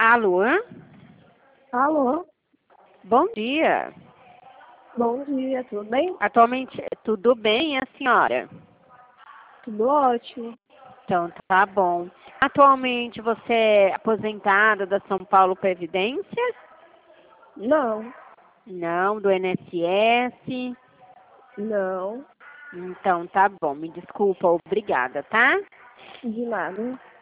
Alô? Alô, Bom dia. bom dia, tudo bem? Atualmente, tudo bem, a senhora? Tudo ótimo. Então, tá bom. Atualmente, você é aposentada da São Paulo Previdência? Não, Não, do INSS? não, Então, tá bom. Me desculpa, obrigada, tá? de nada.